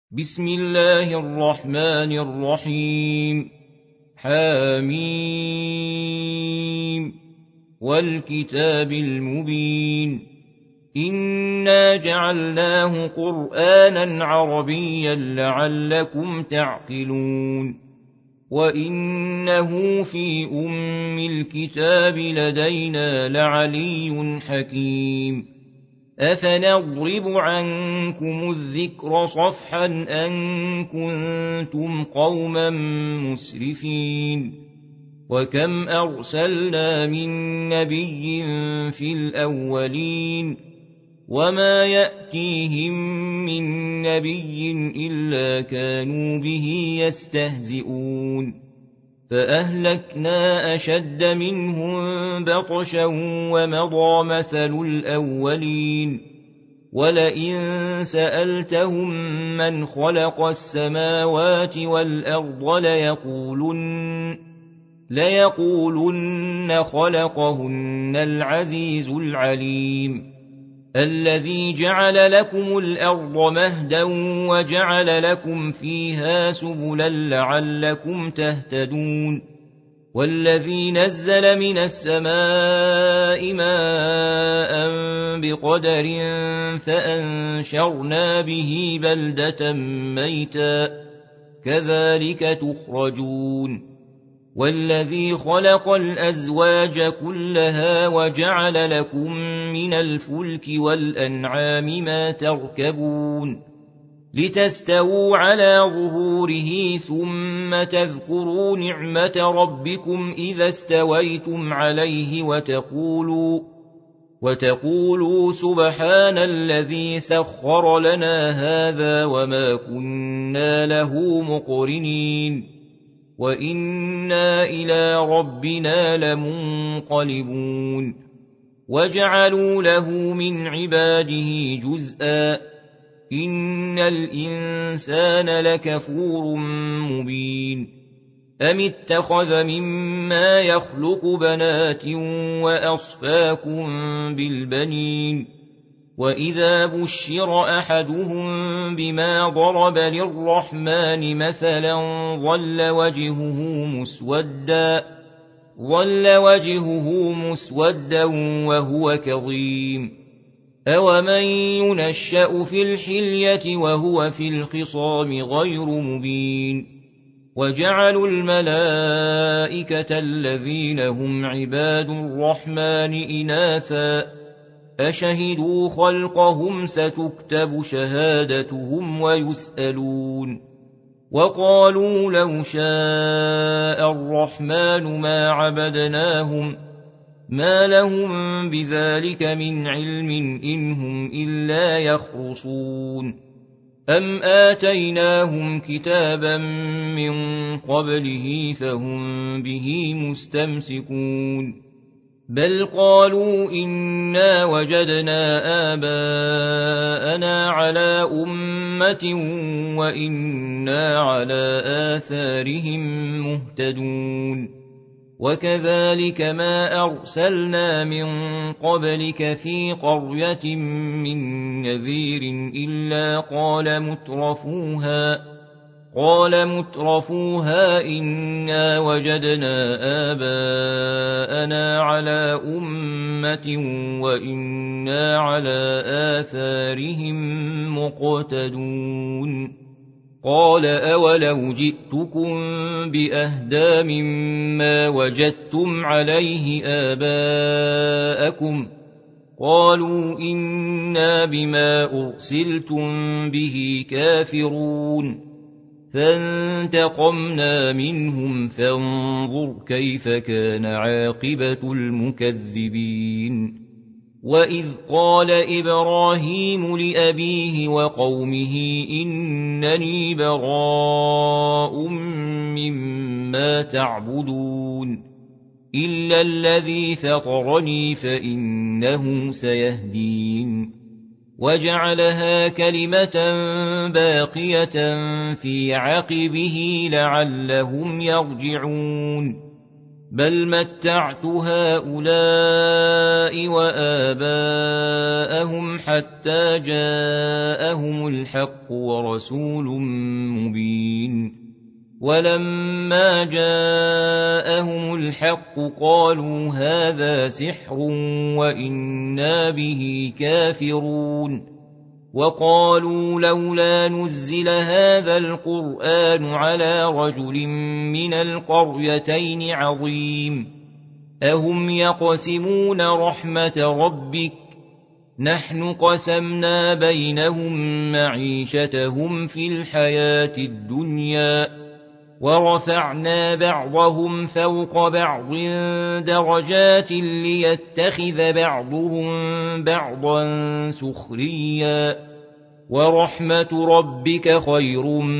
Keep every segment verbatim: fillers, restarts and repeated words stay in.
بسم الله الرحمن الرحيم. حميم والكتاب المبين. إنا جعلناه قرآنا عربيا لعلكم تعقلون. وإنه في أم الكتاب لدينا لعلي حكيم. أفنضرب عنكم الذكر صفحا أن كنتم قوما مسرفين. وكم أرسلنا من نبي في الأولين وما يأتيهم من نبي إلا كانوا به يستهزئون. فأهلكنا أشد منهم بطشا ومضى مثل الأولين. ولئن سألتهم من خلق السماوات والأرض ليقولن, ليقولن خلقهن العزيز العليم الذي جعل لكم الأرض مهدا وجعل لكم فيها سبلا لعلكم تهتدون. والذي نزل من السماء ماء بقدر فأنشرنا به بلدة ميتا كذلك تخرجون. والذي خلق الأزواج كلها وجعل لكم من الفلك والأنعام ما تركبون لتستووا على ظهوره ثم تذكروا نعمة ربكم إذا استويتم عليه وتقولوا, وتقولوا سبحان الذي سخر لنا هذا وما كنا له مقرنين وإنا إلى ربنا لمنقلبون. وجعلوا له من عباده جزءا إن الإنسان لكفور مبين. أم اتخذ مما يخلق بنات وأصفاكم بالبنين وإذا بشر أحدهم بما ضرب للرحمن مثلا ظل وجهه مسودا, ظل وجهه مسودا وهو كظيم. أومن ينشأ في الحلية وهو في الخصام غير مبين. وجعلوا الملائكة الذين هم عباد الرحمن إناثا أشهدوا خلقهم ستكتب شهادتهم ويسألون. وقالوا لو شاء الرحمن ما عبدناهم ما لهم بذلك من علم إنهم إلا يخرصون. أم آتيناهم كتابا من قبله فهم به مستمسكون. بل قالوا إنا وجدنا آباءنا على أمة وإنا على آثارهم مهتدون. وكذلك ما أرسلنا من قبلك في قرية من نذير إلا قال مترفوها قال مترفوها إنا وجدنا آباءنا على أمة وإنا على آثارهم مقتدون. قال أولو جئتكم بأهدى مما وجدتم عليه آباءكم قالوا إنا بما أرسلتم به كافرون. فانتقمنا منهم فانظر كيف كان عاقبة المكذبين. وإذ قال إبراهيم لأبيه وقومه إنني براء مما تعبدون إلا الذي فطرني فإنه سيهدين. وجعلها كلمة باقية في عقبه لعلهم يرجعون. بل متعت هؤلاء وآباءهم حتى جاءهم الحق ورسول مبين ولما جاءهم الحق قالوا هذا سحر وإنا به كافرون وقالوا لولا نزل هذا القرآن على رجل من القريتين عظيم أهم يقسمون رحمة ربك نحن قسمنا بينهم معيشتهم في الحياة الدنيا ورفعنا بعضهم فوق بعض درجات ليتخذ بعضهم بعضا سخريا ورحمة ربك خير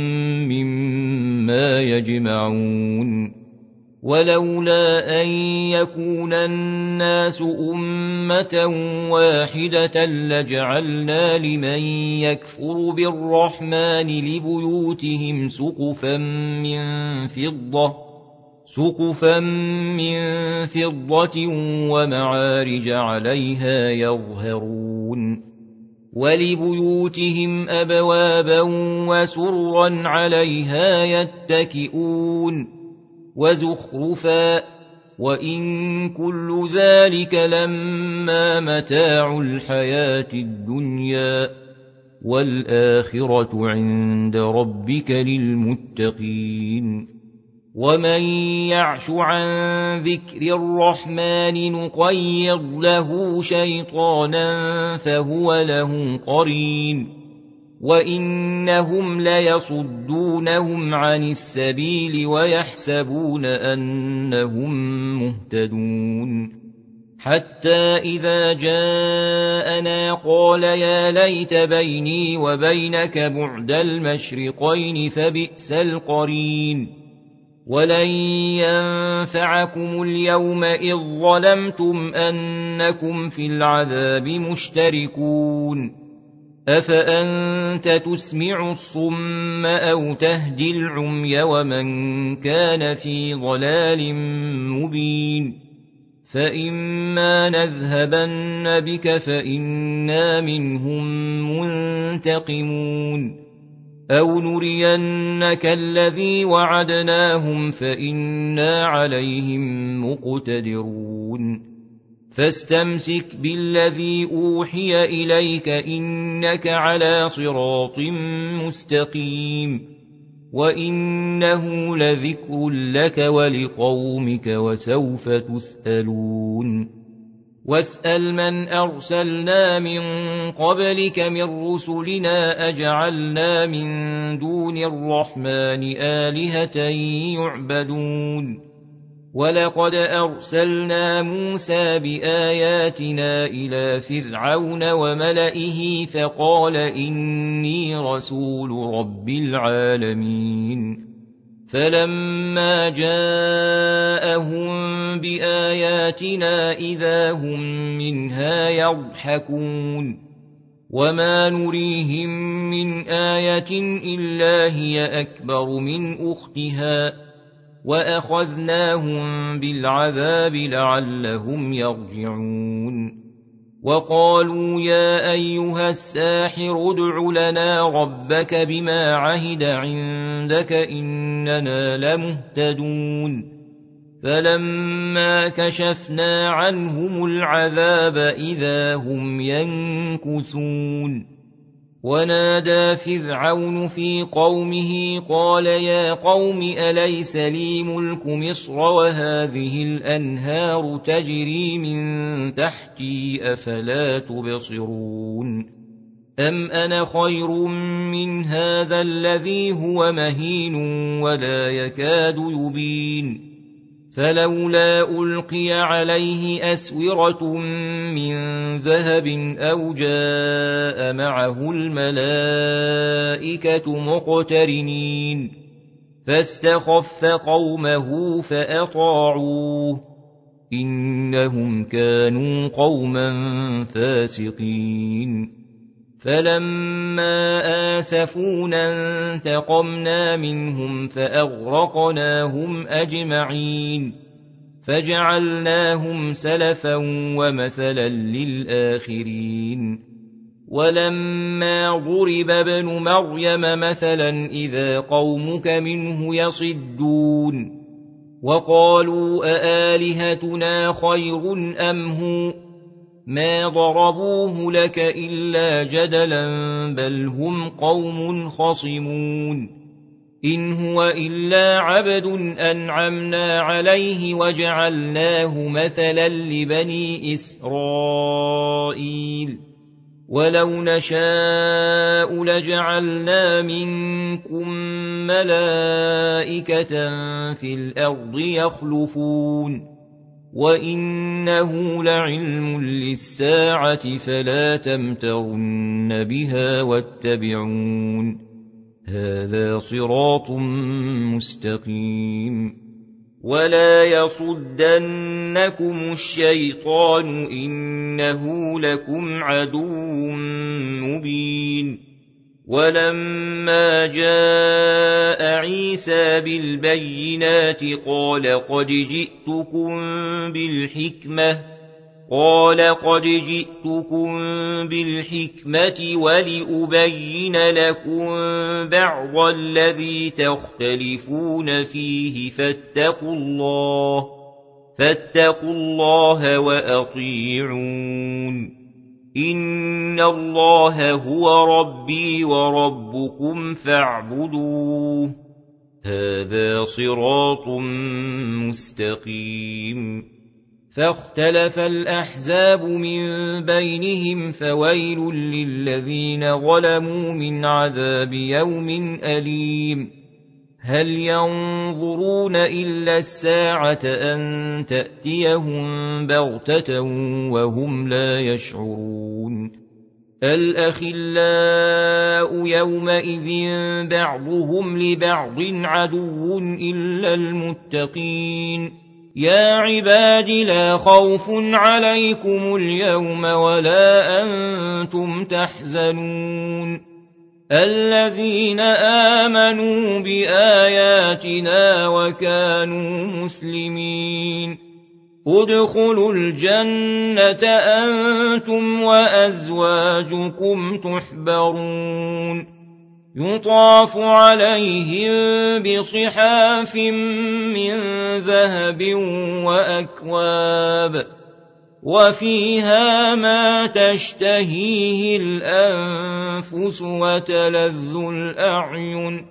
مما يجمعون ولولا أن يكون الناس أمة واحدة لجعلنا لمن يكفر بالرحمن لبيوتهم سقفا من فضة سقفا من فضة ومعارج عليها يظهرون ولبيوتهم أبوابا وسررا عليها يتكئون وزخرفا وإن كل ذلك لما متاع الحياة الدنيا والآخرة عند ربك للمتقين ومن يعش عن ذكر الرحمن نقيض له شيطانا فهو له قرين وإنهم ليصدونهم عن السبيل ويحسبون أنهم مهتدون حتى إذا جاءنا قال يا ليت بيني وبينك بعد المشرقين فبئس القرين ولن ينفعكم اليوم إذ ظلمتم أنكم في العذاب مشتركون أفأنت تسمع الصم أو تهدي العمي ومن كان في ضلال مبين فإما نذهبن بك فإنا منهم منتقمون أو نرينك الذي وعدناهم فإنا عليهم مقتدرون فاستمسك بالذي أوحي إليك إنك على صراط مستقيم وإنه لذكر لك ولقومك وسوف تسألون واسأل من أرسلنا من قبلك من رسلنا أجعلنا من دون الرحمن آلهة يعبدون ولقد أرسلنا موسى بآياتنا إلى فرعون وملئه فقال إني رسول رب العالمين فلما جاءهم بآياتنا إذا هم منها يضحكون وما نريهم من آية إلا هي أكبر من أختها وأخذناهم بالعذاب لعلهم يرجعون وقالوا يا أيها الساحر ادع لنا ربك بما عهد عندك إننا لمهتدون فلما كشفنا عنهم العذاب إذا هم ينكثون ونادى فرعون في قومه قال يا قوم أليس لي ملك مصر وهذه الأنهار تجري من تحتي أفلا تبصرون أم أنا خير من هذا الذي هو مهين ولا يكاد يبين فلولا ألقي عليه أسورة من ذهب أو جاء معه الملائكة مقترنين فاستخف قومه فأطاعوه إنهم كانوا قوما فاسقين فلما آسفونا انتقمنا منهم فأغرقناهم أجمعين فجعلناهم سلفا ومثلا للآخرين ولما ضرب ابن مريم مثلا إذا قومك منه يصدون وقالوا أآلهتنا خير أم هو ما ضربوه لك إلا جدلا بل هم قوم خصمون إن هو إلا عبد أنعمنا عليه وجعلناه مثلا لبني إسرائيل ولو نشاء لجعلنا منكم ملائكة في الأرض يخلفون وإنه لعلم للساعة فلا تمترن بها واتبعون هذا صراط مستقيم ولا يصدنكم الشيطان إنه لكم عدو مبين ولما جاء عيسى بالبينات قال قد جئتكم بالحكمة قال قد جئتكم بالحكمة ولأبين لكم بعض الذي تختلفون فيه فاتقوا الله فاتقوا الله وأطيعون إن الله هو ربي وربكم فاعبدوه هذا صراط مستقيم فاختلف الأحزاب من بينهم فويل للذين ظلموا من عذاب يوم أليم هل ينظرون إلا الساعة أن تأتيهم بغتة وهم لا يشعرون الأخلاء يومئذ بعضهم لبعض عدو إلا المتقين يا عباد لا خوف عليكم اليوم ولا أنتم تحزنون الذين آمنوا بآياتنا وكانوا مسلمين ادخلوا الجنة أنتم وأزواجكم تحبرون يطاف عليهم بصحاف من ذهب وأكواب وفيها ما تشتهيه الأنفس وتلذ الأعين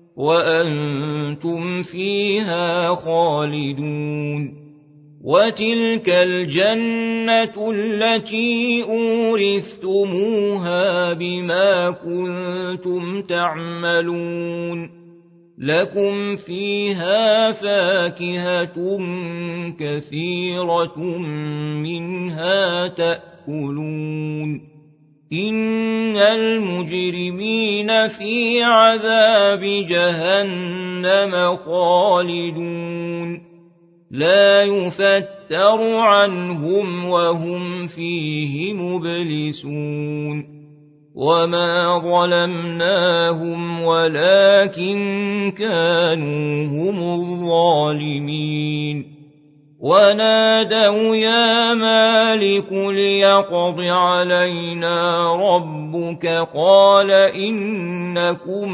وأنتم فيها خالدون وتلك الجنة التي أورثتموها بما كنتم تعملون لكم فيها فاكهة كثيرة منها تأكلون إن المجرمين في عذاب جهنم خالدون لا يفتر عنهم وهم فيه مبلسون وما ظلمناهم ولكن كانوا هم الظالمين ونادوا يا مالك ليقض علينا ربك قال إنكم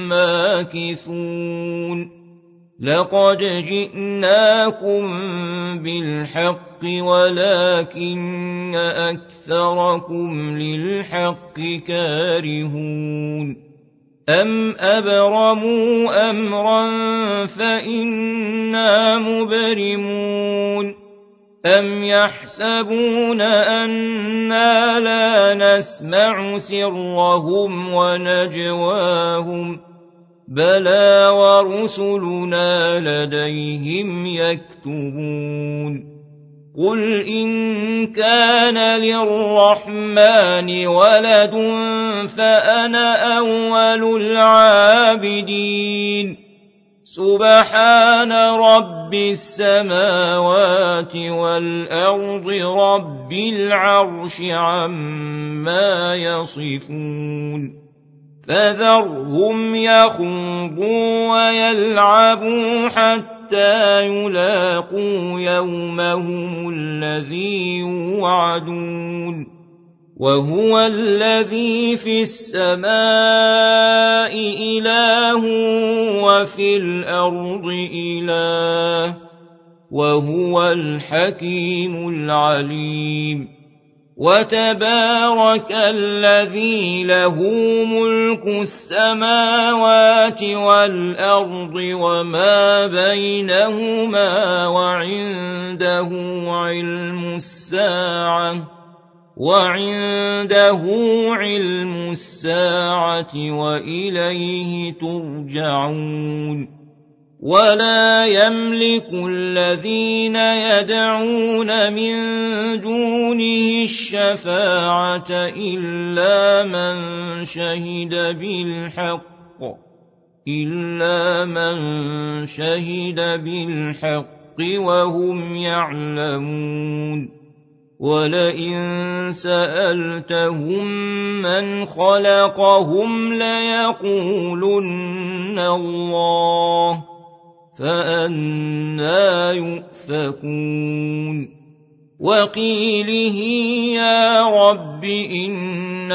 ماكثون لقد جئناكم بالحق ولكن أكثركم للحق كارهون أم أبرموا أمرا فإنا مبرمون أم يحسبون أنا لا نسمع سرهم ونجواهم بلى ورسلنا لديهم يكتبون قل إن كان للرحمن ولد فأنا أول العابدين سبحان رب السماوات والأرض رب العرش عما يصفون فذرهم يخوضوا ويلعبوا حتى حتى يلاقوا يومهم الذي يوعدون وهو الذي في السماء إله وفي الأرض إله وهو الحكيم العليم وتبارك الذي له ملك السماوات والأرض وما بينهما وعنده علم الساعة وعنده علم الساعة وإليه ترجعون ولا يملك الذين يدعون من دونه الشفاعة إلا من شهد بالحق إلا من شهد بالحق وهم يعلمون ولئن سألتهم من خلقهم ليقولن الله فأنى يؤفكون وقيله يا رب إن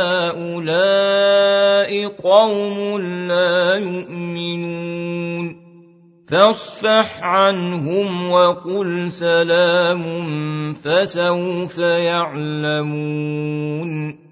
هؤلاء قوم لا يؤمنون فاصفح عنهم وقل سلام فسوف يعلمون